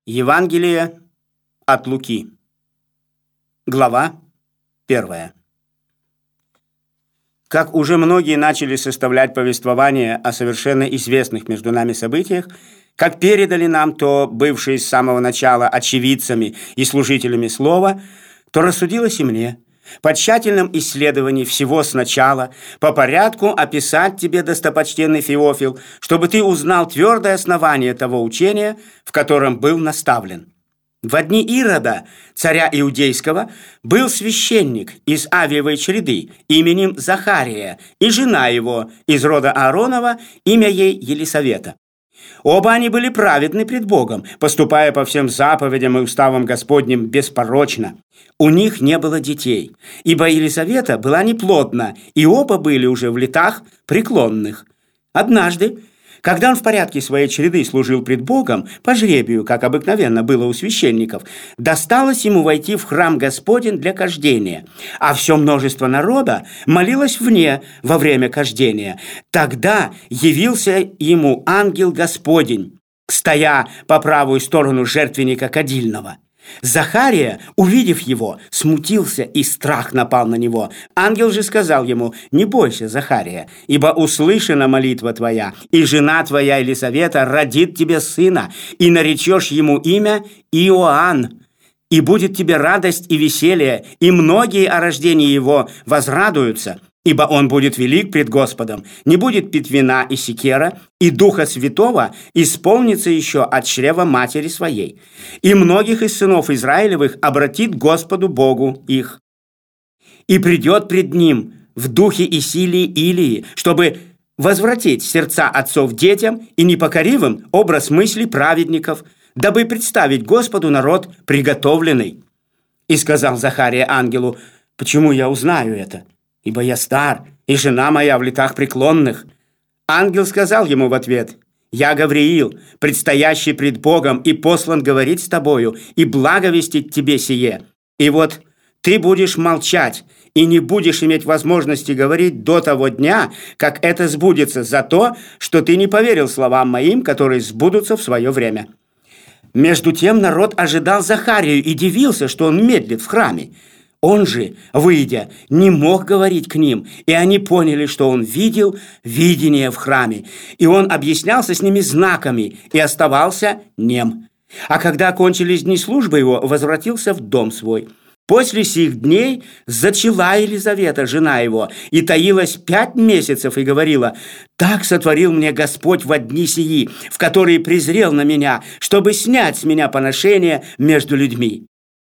Евангелие от Луки. Глава 1. Как уже многие начали составлять повествование о совершенно известных между нами событиях, как передали нам то бывшие с самого начала очевидцами и служителями слова, то рассудилось и мне по тщательном исследовании всего сначала, по порядку описать тебе, достопочтенный Феофил, чтобы ты узнал твердое основание того учения, в котором был наставлен. В дни Ирода, царя Иудейского, был священник из Авиевой череды именем Захария, и жена его из рода Ааронова, имя ей Елисавета. Оба они были праведны пред Богом, поступая по всем заповедям и уставам Господним беспорочно. У них не было детей, ибо Елисавета была неплодна, и оба были уже в летах преклонных. Однажды, когда он в порядке своей череды служил пред Богом, по жребию, как обыкновенно было у священников, досталось ему войти в храм Господень для кождения, а все множество народа молилось вне во время кождения. Тогда явился ему ангел Господень, стоя по правую сторону жертвенника кадильного. Захария, увидев его, смутился, и страх напал на него. Ангел же сказал ему: «Не бойся, Захария, ибо услышана молитва твоя, и жена твоя Елисавета родит тебе сына, и наречешь ему имя Иоанн. И будет тебе радость и веселье, и многие о рождении его возрадуются, ибо он будет велик пред Господом, не будет пить вина и секера, и Духа Святого исполнится еще от чрева матери своей. И многих из сынов Израилевых обратит Господу Богу их. И придет пред ним в духе и силе Илии, чтобы возвратить сердца отцов детям и непокоривым образ мыслей праведников, дабы представить Господу народ приготовленный». И сказал Захария ангелу: «Почему я узнаю это? Ибо я стар, и жена моя в летах преклонных». Ангел сказал ему в ответ: «Я Гавриил, предстоящий пред Богом, и послан говорить с тобою, и благовестить тебе сие. И вот ты будешь молчать, и не будешь иметь возможности говорить до того дня, как это сбудется, за то, что ты не поверил словам моим, которые сбудутся в свое время». Между тем народ ожидал Захарию и дивился, что он медлит в храме. Он же, выйдя, не мог говорить к ним, и они поняли, что он видел видение в храме, и он объяснялся с ними знаками и оставался нем. А когда окончились дни службы его, возвратился в дом свой. После сих дней зачала Елизавета, жена его, и таилась 5 месяцев, и говорила: «Так сотворил мне Господь во дни сии, в которые презрел на меня, чтобы снять с меня поношение между людьми».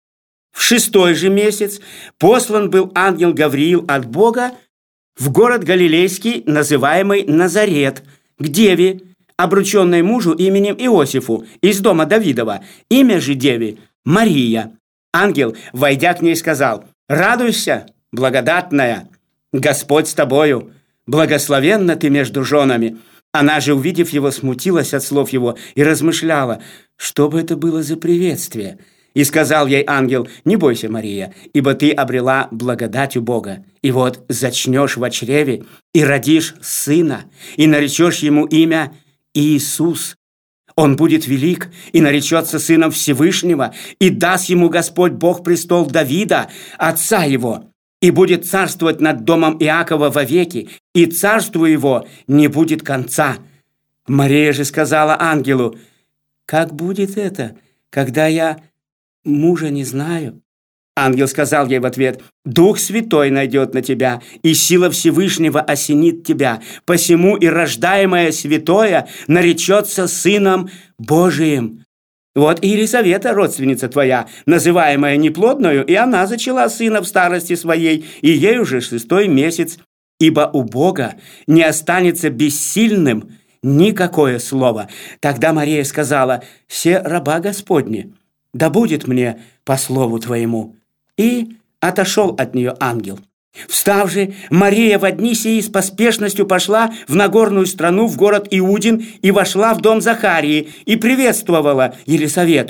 В 6-й же месяц послан был ангел Гавриил от Бога в город Галилейский, называемый Назарет, к деве, обрученной мужу именем Иосифу, из дома Давидова, имя же деве Мария. Ангел, войдя к ней, сказал: «Радуйся, благодатная, Господь с тобою, благословенна ты между женами». Она же, увидев его, смутилась от слов его и размышляла, что бы это было за приветствие. И сказал ей ангел: «Не бойся, Мария, ибо ты обрела благодать у Бога. И вот зачнешь во чреве, и родишь сына, и наречешь ему имя Иисус. Он будет велик и наречется сыном Всевышнего, и даст ему Господь Бог престол Давида, отца его, и будет царствовать над домом Иакова вовеки, и царству его не будет конца». Мария же сказала ангелу: «Как будет это, когда я мужа не знаю?» Ангел сказал ей в ответ: «Дух Святой найдет на тебя, и сила Всевышнего осенит тебя, посему и рождаемое святое наречется Сыном Божиим. Вот и Елисавета, родственница твоя, называемая неплодною, и она зачала сына в старости своей, и ей уже 6-й месяц, ибо у Бога не останется бессильным никакое слово». Тогда Мария сказала: «Се раба Господни, да будет мне по слову твоему». И отошел от нее ангел. Встав же, Мария во дни сии с поспешностью пошла в Нагорную страну, в город Иудин, и вошла в дом Захарии, и приветствовала Елисавету.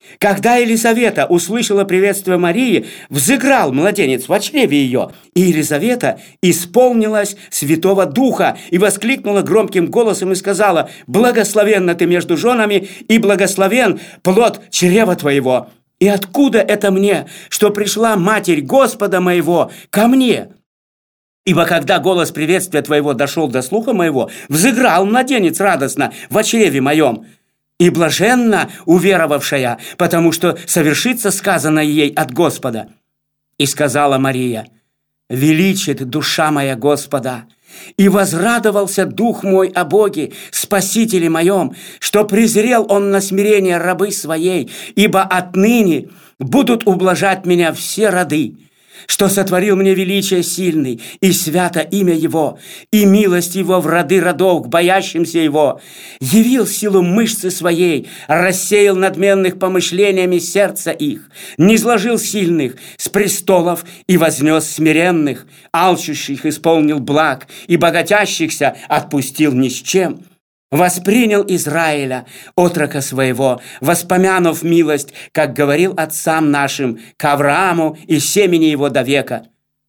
Когда Елизавета услышала приветствие Марии, взыграл младенец в чреве ее, и Елизавета исполнилась Святого Духа и воскликнула громким голосом и сказала: «Благословенна ты между женами, и благословен плод чрева твоего. И откуда это мне, что пришла Матерь Господа моего ко мне? Ибо когда голос приветствия твоего дошел до слуха моего, взыграл младенец радостно в чреве моем. И блаженна уверовавшая, потому что совершится сказанное ей от Господа». И сказала Мария: «Величит душа моя Господа, и возрадовался дух мой о Боге, Спасителе моем, что презрел Он на смирение рабы своей, ибо отныне будут ублажать меня все роды, что сотворил мне величие сильный, и свято имя Его, и милость Его в роды родов к боящимся Его, явил силу мышцы своей, рассеял надменных помышлениями сердца их, низложил сильных с престолов и вознес смиренных, алчущих исполнил благ, и богатящихся отпустил ни с чем. Воспринял Израиля, отрока своего, воспомянув милость, как говорил отцам нашим, к Аврааму и семени его до века.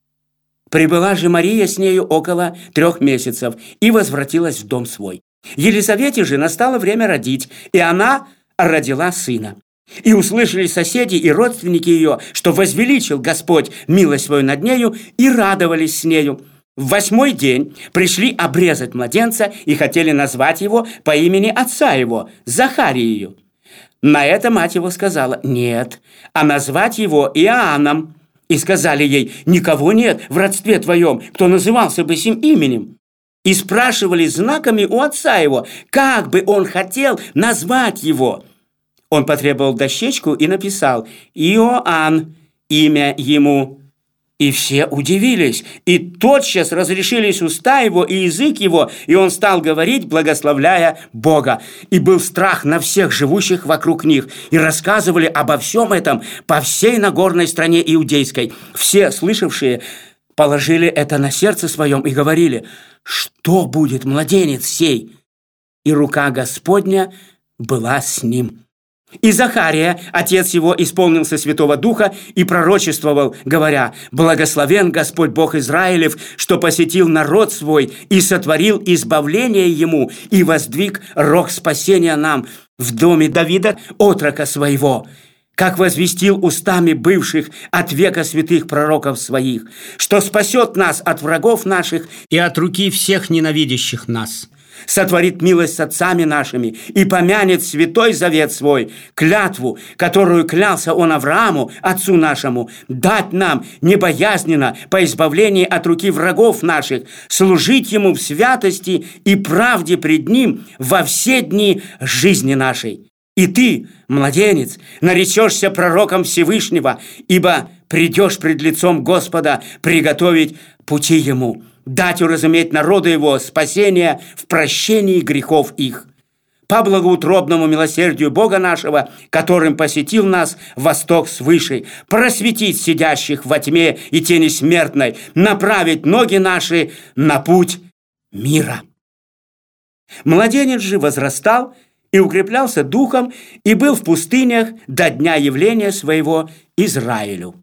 Прибыла же Мария с нею около 3 месяцев и возвратилась в дом свой. Елизавете же настало время родить, и она родила сына. И услышали соседи и родственники ее, что возвеличил Господь милость свою над нею, и радовались с нею. В 8-й день пришли обрезать младенца и хотели назвать его по имени отца его, Захарию. На это мать его сказала: «Нет, а назвать его Иоанном». И сказали ей: «Никого нет в родстве твоем, кто назывался бы сим именем». И спрашивали знаками у отца его, как бы он хотел назвать его. Он потребовал дощечку и написал: «Иоанн, имя ему». И все удивились, и тотчас разрешились уста его и язык его, и он стал говорить, благословляя Бога. И был страх на всех живущих вокруг них, и рассказывали обо всем этом по всей Нагорной стране иудейской. Все слышавшие положили это на сердце своем и говорили: «Что будет младенец сей?» И рука Господня была с ним. И Захария, отец его, исполнился Святого Духа и пророчествовал, говоря: «Благословен Господь Бог Израилев, что посетил народ свой и сотворил избавление ему, и воздвиг рог спасения нам в доме Давида, отрока своего, как возвестил устами бывших от века святых пророков своих, что спасет нас от врагов наших и от руки всех ненавидящих нас. Сотворит милость с отцами нашими и помянет святой завет свой, клятву, которую клялся он Аврааму, отцу нашему, дать нам небоязненно по избавлении от руки врагов наших, служить ему в святости и правде пред ним во все дни жизни нашей. И ты, младенец, наречешься пророком Всевышнего, ибо придешь пред лицом Господа приготовить пути ему, дать уразуметь народу его спасение в прощении грехов их. По благоутробному милосердию Бога нашего, которым посетил нас восток свыше, просветить сидящих во тьме и тени смертной, направить ноги наши на путь мира». Младенец же возрастал и укреплялся духом, и был в пустынях до дня явления своего Израилю.